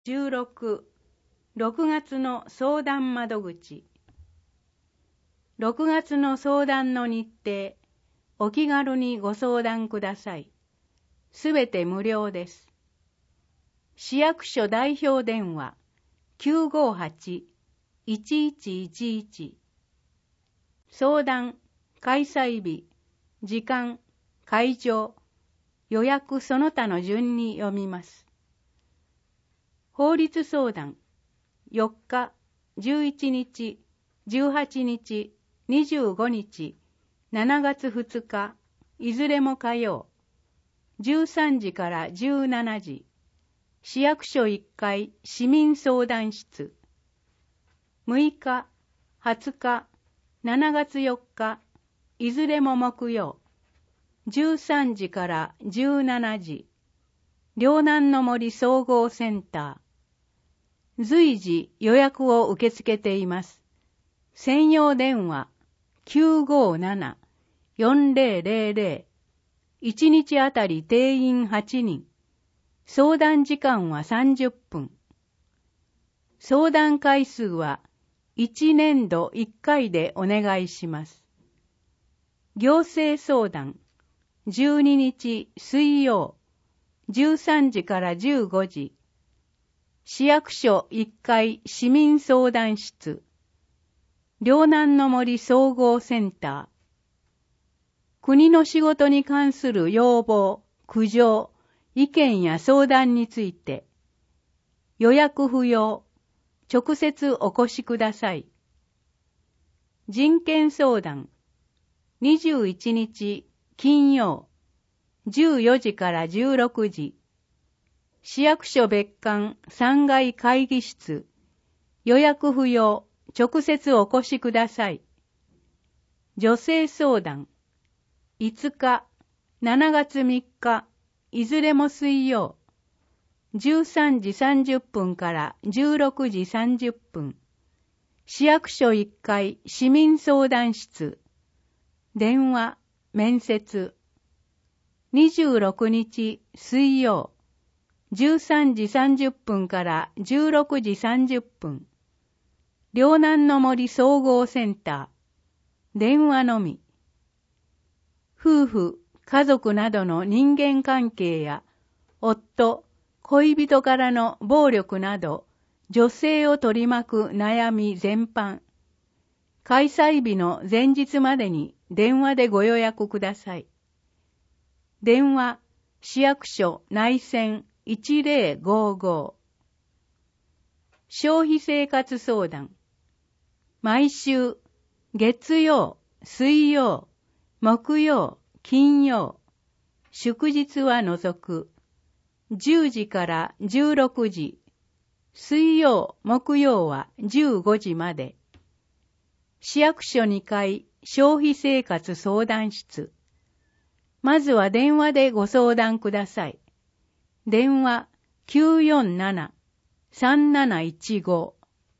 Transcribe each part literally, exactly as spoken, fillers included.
じゅうろく、ろくがつの相談窓口。ろくがつの相談の日程、お気軽にご相談ください。すべて無料です。市役所代表電話 きゅうごはち いちいちいちいち。相談、開催日、時間、会場、予約その他の順に読みます。法律相談、よっか、じゅういちにち、じゅうはちにち、にじゅうごにち、しちがつふつか、いずれも火曜、じゅうさんじからじゅうしちじ、市役所いっかい市民相談室。むいか、はつか、しちがつよっか、いずれも木曜、じゅうさんじからじゅうしちじ、両南の森総合センター。随時予約を受け付けています。専用電話 きゅうごなな よんぜろぜろぜろ。いちにちあたり定員はちにん。相談時間はさんじゅっぷん。相談回数はいちねんどいっかいでお願いします。行政相談、じゅうににち水曜、じゅうさんじからじゅうごじ、市役所いっかい市民相談室、両南の森総合センター。国の仕事に関する要望、苦情、意見や相談について、予約不要、直接お越しください。人権相談、にじゅういちにち金曜、じゅうよじからじゅうろくじ、市役所別館さんがい会議室、予約不要、直接お越しください。女性相談、いつか、しちがつみっか、いずれも水曜、じゅうさんじさんじゅっぷんからじゅうろくじさんじゅっぷん、市役所いっかい市民相談室、電話、面接。にじゅうろくにち水曜、じゅうさんじさんじゅっぷんからじゅうろくじさんじゅっぷん、両南の森総合センター、電話のみ。夫婦、家族などの人間関係や、夫、恋人からの暴力など、女性を取り巻く悩み全般。開催日の前日までに電話でご予約ください。電話、市役所内線いちぜろごご。消費生活相談。毎週、月曜、水曜、木曜、金曜、祝日は除く、じゅうじからじゅうろくじ、水曜、木曜はじゅうごじまで。市役所にかい消費生活相談室。まずは電話でご相談ください。電話 きゅうよんなな さんなないちご。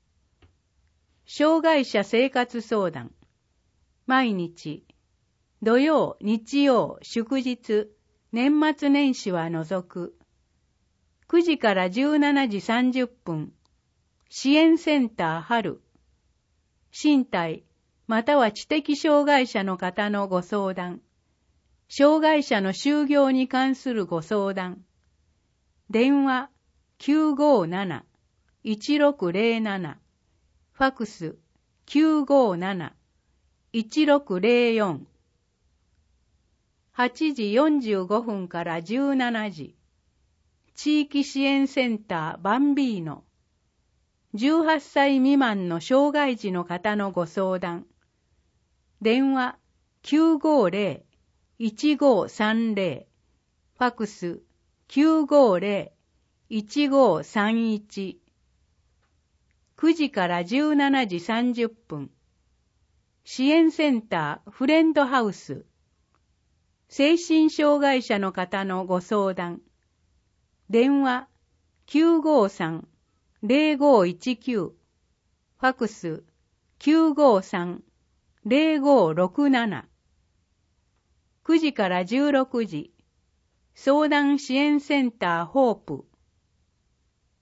障害者生活相談。毎日、土曜、日曜、祝日、年末年始は除く。くじからじゅうしちじさんじゅっぷん。支援センター春。身体、または知的障害者の方のご相談。障害者の就業に関するご相談。電話 きゅうごなな いちろくぜろなな。ファクス きゅうごなな いちろくぜろよん。はちじよんじゅうごふんからじゅうしちじ。地域支援センターバンビーノ。じゅうはっさい未満の障害児の方のご相談。電話 きゅうごぜろ いちごさんぜろ。ファクス きゅうごぜろ いちごさんいち。くじからじゅうしちじさんじゅっぷん。支援センターフレンドハウス。精神障害者の方のご相談。電話 きゅうごさん ぜろごいちきゅう。ファクス きゅうごさん ぜろごろくなな。くじからじゅうろくじ。相談支援センターホープ。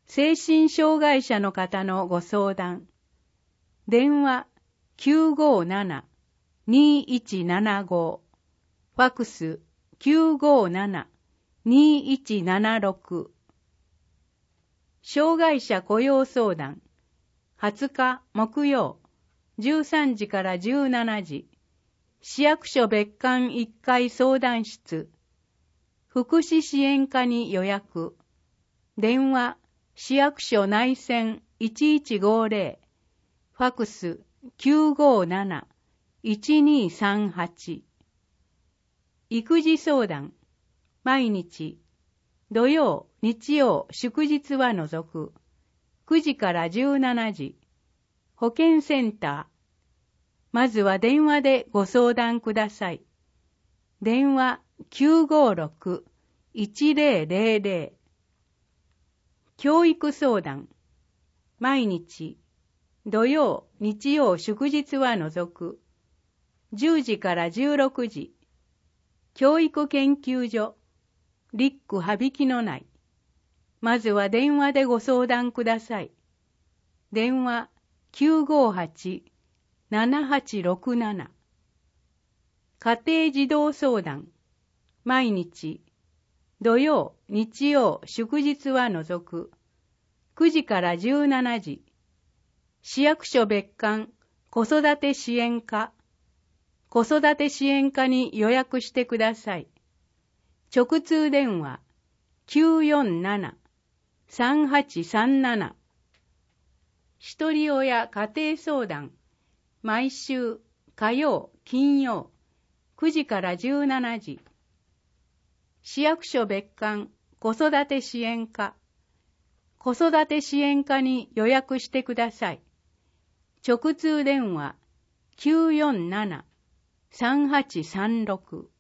精神障害者の方のご相談。電話 きゅうごなな にいちななご、ファックス きゅうごなな にいちななろく。障害者雇用相談。はつか木曜、じゅうさんじからじゅうしちじ、市役所別館いっかい相談室。福祉支援課に予約。電話、市役所内線いちいちごぜろ、ファックス きゅうごなな いちにさんはち。育児相談。毎日、土曜、日曜、祝日は除く。くじからじゅうしちじ。保健センター。まずは電話でご相談ください。電話 きゅうごろく いちぜろぜろぜろ。教育相談。毎日、土曜、日曜、祝日は除く。じゅうじからじゅうろくじ。教育研究所。リック羽引きのない。まずは電話でご相談ください。電話 きゅうごはち ななはちろくなな。家庭児童相談。毎日、土曜、日曜、祝日は除く。くじからじゅうしちじ。市役所別館子育て支援課。子育て支援課に予約してください。直通電話 きゅうよんなな さんはちさんなな。ひとり親家庭相談。毎週火曜、金曜、くじからじゅうしちじ。市役所別館子育て支援課。子育て支援課に予約してください。直通電話 きゅうよんなな さんはちさんろく。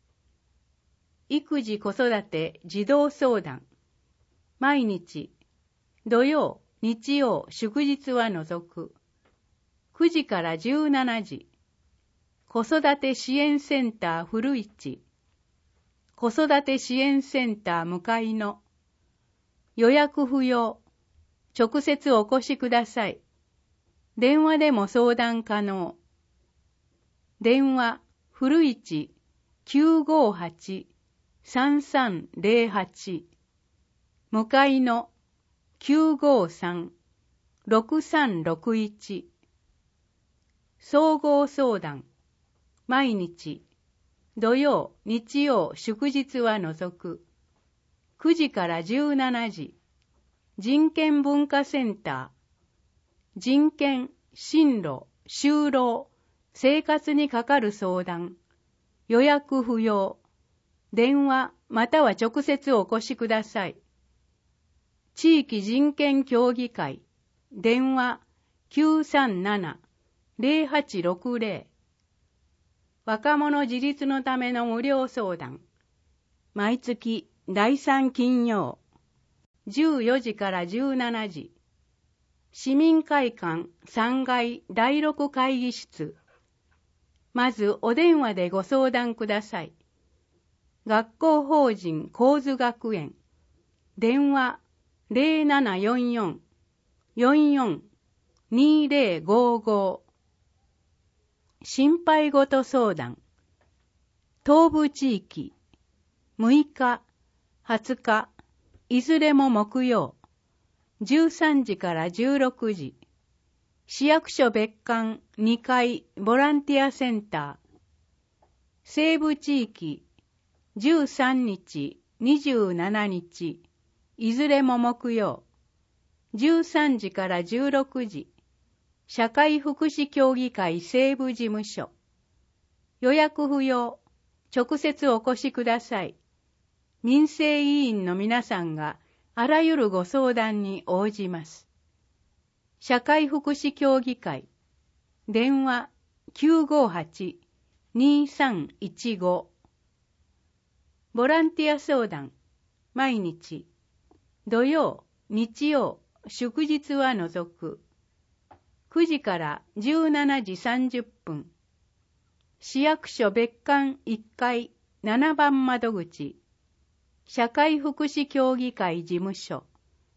育児子育て児童相談。毎日、土曜、日曜、祝日は除く。くじからじゅうしちじ。子育て支援センター古市。子育て支援センター向かいの。予約不要。直接お越しください。電話でも相談可能。電話古市 きゅうごはち さんさんぜろはち。向かいの きゅうごさん ろくさんろくいち。総合相談。毎日、土曜、日曜、祝日は除く。くじからじゅうしちじ。人権文化センター。人権、進路、就労、生活にかかる相談。予約不要。電話または直接お越しください。地域人権協議会。電話 きゅうさんなな ぜろはちろくぜろ。若者自立のための無料相談。毎月だいさん金曜。じゅうよじからじゅうしちじ。市民会館さんがいだいろく会議室。まずお電話でご相談ください。学校法人高津学園。電話ぜろななよんよん よんよん にぜろごご。心配事相談。東部地域。むいか、はつか、いずれも木曜。じゅうさんじからじゅうろくじ。市役所別館にかいボランティアセンター。西部地域。じゅうさんにち、にじゅうしちにち。いずれも木曜。じゅうさんじからじゅうろくじ。社会福祉協議会西部事務所。予約不要。直接お越しください。民生委員の皆さんがあらゆるご相談に応じます。社会福祉協議会。電話 きゅうごはち にさんいちご。ボランティア相談。毎日。土曜、日曜、祝日は除く。くじからじゅうしちじさんじゅっぷん。市役所別館いっかいななばん窓口。社会福祉協議会事務所。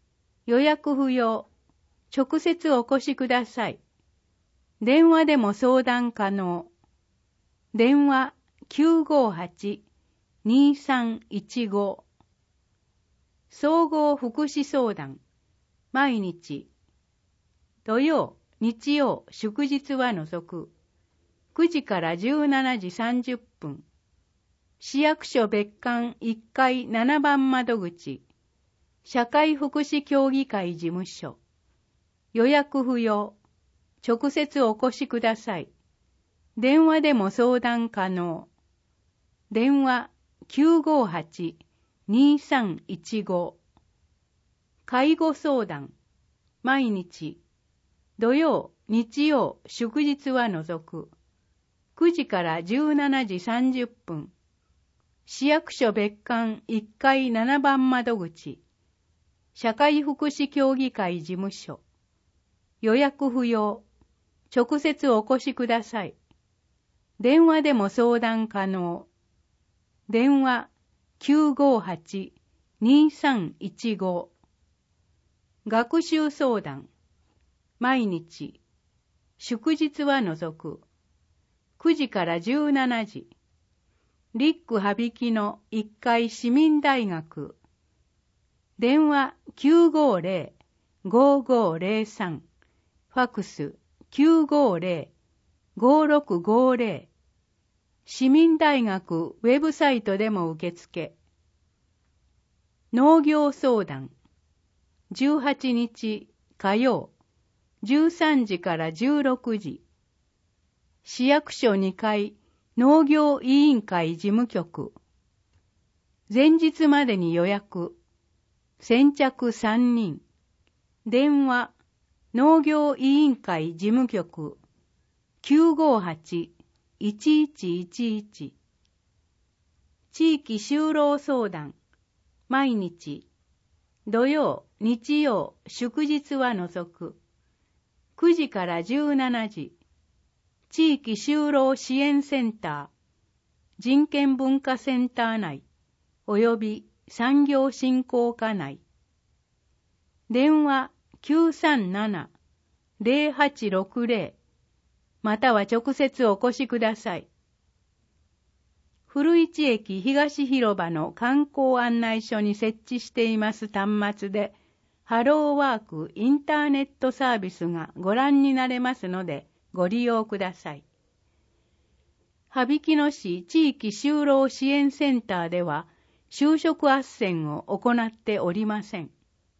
予約不要。直接お越しください。電話でも相談可能。電話 きゅうごはち にさんいちご。総合福祉相談。毎日。土曜、日曜、祝日は除く。くじからじゅうしちじさんじゅっぷん。市役所別館いっかいななばん窓口。社会福祉協議会事務所。予約不要。直接お越しください。電話でも相談可能。電話 きゅうごはち にさんいちご。介護相談。毎日。土曜、日曜、祝日は除く。くじからじゅうしちじさんじゅっぷん。市役所別館いっかいななばん窓口。社会福祉協議会事務所。予約不要。直接お越しください。電話でも相談可能。電話 きゅうごはち にさんいちご。学習相談。毎日。祝日は除く。くじからじゅうしちじ。リック羽曳のいっかい市民大学。電話 きゅうごゼロ ごごゼロさん。ファックス きゅうごゼロ ごろくごゼロ。市民大学ウェブサイトでも受付。農業相談。じゅうはちにち火曜、じゅうさんじからじゅうろくじ。市役所にかい農業委員会事務局。前日までに予約。先着さんにん。電話農業委員会事務局 きゅうごはち いちいちいちいち。地域就労相談。毎日。土曜、日曜、祝日は除く。くじからじゅうしちじ。地域就労支援センター。人権文化センター内。および産業振興課内。電話きゅうさんなな ゼロはちろくゼロ。または直接お越しください。古市駅東広場の観光案内所に設置しています端末で、ハローワークインターネットサービスがご覧になれますので、ご利用ください。羽曳野市地域就労支援センターでは、就職斡旋を行っておりません。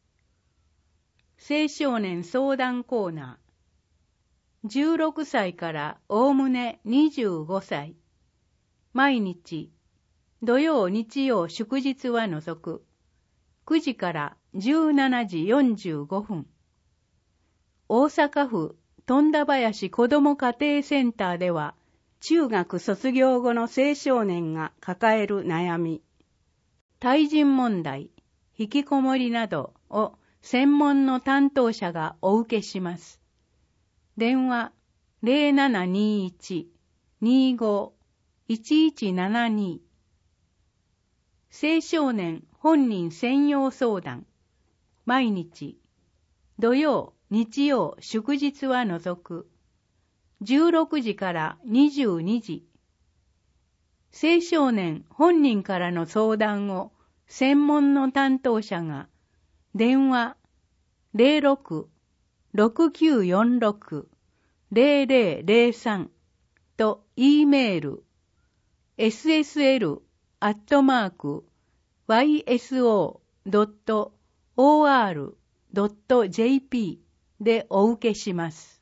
青少年相談コーナー。じゅうろくさいからおおむねにじゅうごさい。毎日、土曜、日曜、祝日は除く。くじからじゅうしちじよんじゅうごふん。大阪府富田林子ども家庭センターでは、中学卒業後の青少年が抱える悩み、対人問題、引きこもりなどを専門の担当者がお受けします。電話 ゼロななにいち にご いちいちななに。青少年本人専用相談。毎日。土曜、日曜、祝日は除く。じゅうろくじからにじゅうにじ。青少年本人からの相談を専門の担当者が電話 ゼロろく ろくきゅうよんろく ゼロゼロゼロさん と E メール エスエスエル アットマーク ワイエスオー ドット オーアール ドット ジェーピー でお受けします。